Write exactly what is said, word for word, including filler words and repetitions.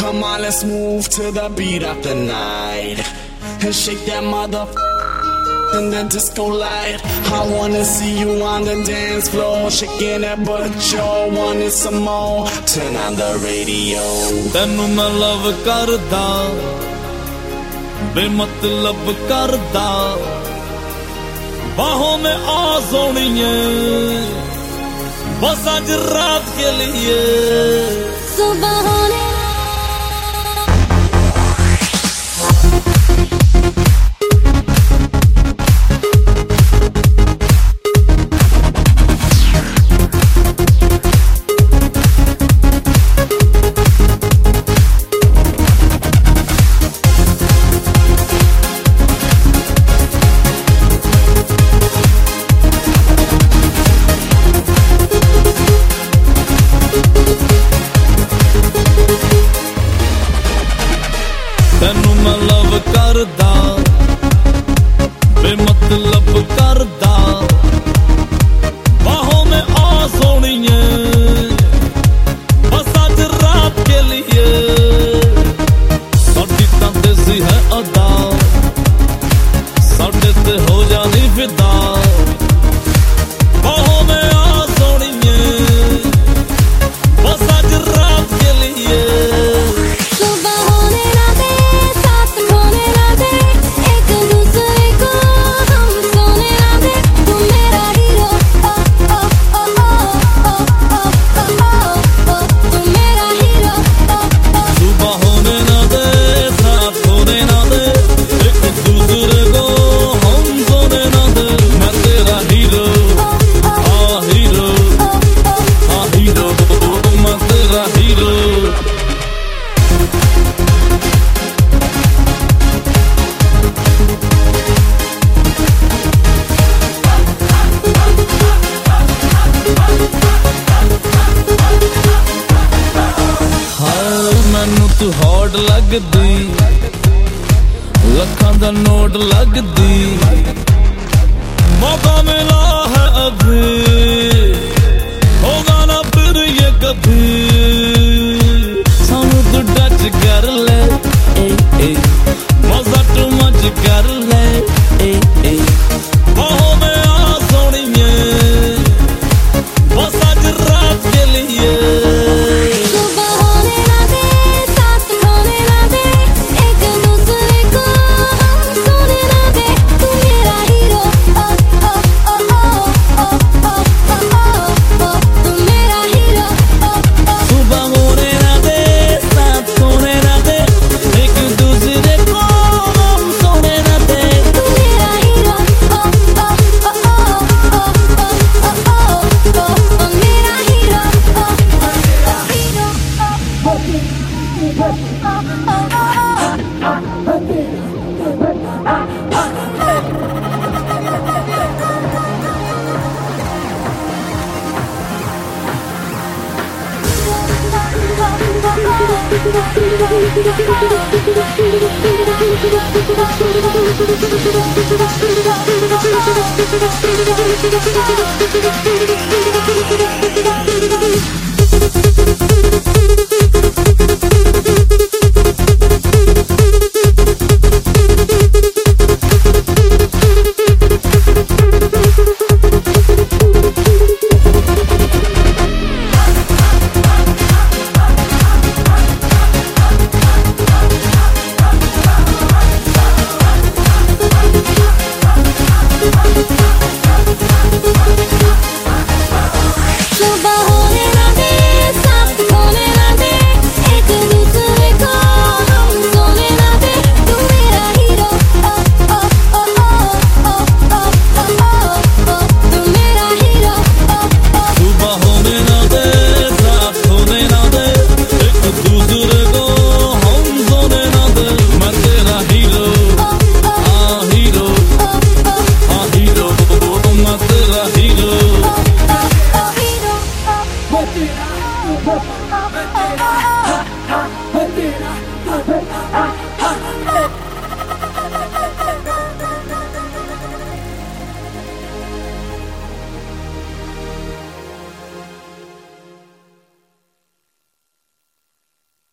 Come on, let's move to the beat of the night and shake that mother in the disco light. I wanna see you on the dance floor, shaking that butt, you wanted some more. Turn on the radio. Tenu main love karda, बेमतलब करदा, बाहों में आ सोनिए, बस आज रात के लिए सुबह होने तेनू मैं लव करदा, बेमतलब करदा, बाहों में आ सोनिए, बस आज रात के लिए साडी तां देसी है अदा, साडे ते हो जानी फिदा, बाहों में आ सोनिए, बस आज रात के लिए तू हॉट लगदी, लखां दा नोट लगदी, मौका मिला है अभी, होगा ना फिर ये कभी, सानू तू टच कर ले, ए ए मजा तू मच कर ले, ए ए बाहों में आ सोनिए, बस आज रात के लिए Thank you.